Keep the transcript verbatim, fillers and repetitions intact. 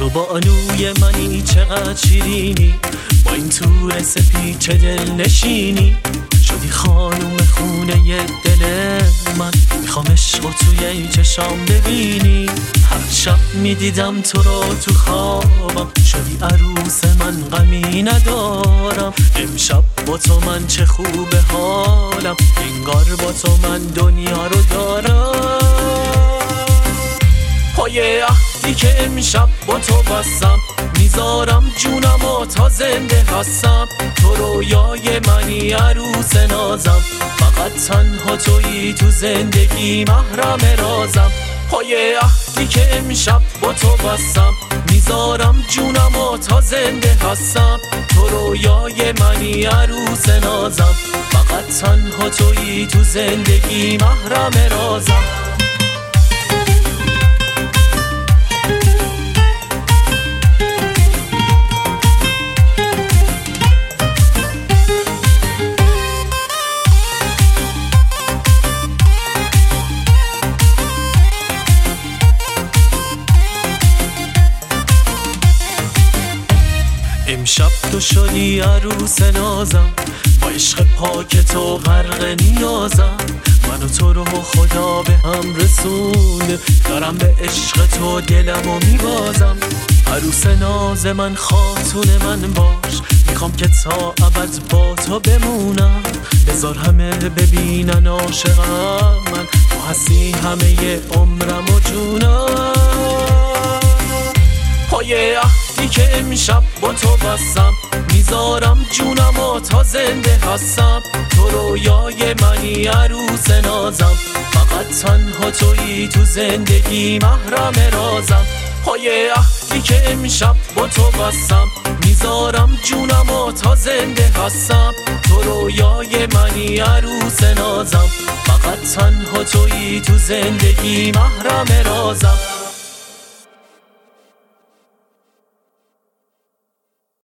بانوی منی چقدر شیرینی، با این طور سپیچ دل نشینی. شدی خانوم خونه دل من، میخوام عشق و توی چشام ببینی. هر شب میدیدم تو رو تو خوابم، شدی عروس من غمی ندارم. امشب با تو من چه خوبه حالم، انگار با تو من دنیا رو دارم. پای عهدی که امشب با تو بستم، میذارم جونم و تا زنده هستم. تو رویای منی عروس نازم، فقط تنها تویی تو زندگی محرم رازم. پای عهدی که امشب با تو بستم، میذارم جونم و تا زنده هستم. تو رویای منی عروس نازم، فقط تنها تویی تو زندگی محرم رازم. امشب تو شدی عروس نازم، با عشق پاک تو غرق نیازم. من و تو رو خدا به هم رسونده، دارم به عشق تو دلمو میبازم. عروس ناز من، خاتون من باش، میخوام که تا ابد با تو بمونم. بذار همه ببینن عاشقم من، تو هستی همه عمرم و جونم. پای عهدی که امشب با تو بستم، میذارم جونم و تا زنده هستم. تو رویای منی عروس نازم، فقط تنها تویی تو زندگی محرم رازم. پای عهدی که امشب با تو بستم، میذارم جونم و تا زنده هستم. تو رویای منی عروس نازم، فقط تنها تویی تو زندگی محرم رازم.